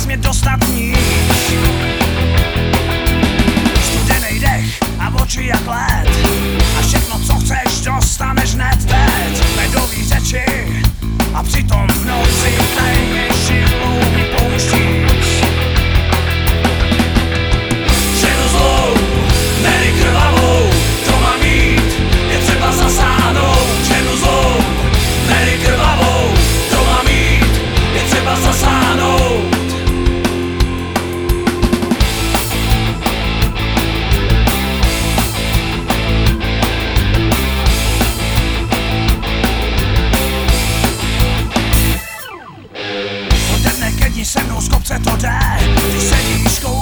nesmět dostat níž. Studenej dech a oči jak led, a všechno co chceš dostaneš hned teď. Medový řeči a přitom v noci největší louhy pouštíš. Ženu zlou, Mary krvavou, to má mít, je třeba zasáhnout. Ženu zlou, Mary krvavou, to má mít, je třeba zasáhnout. Se mnou z kopce to jde, ty sedíš,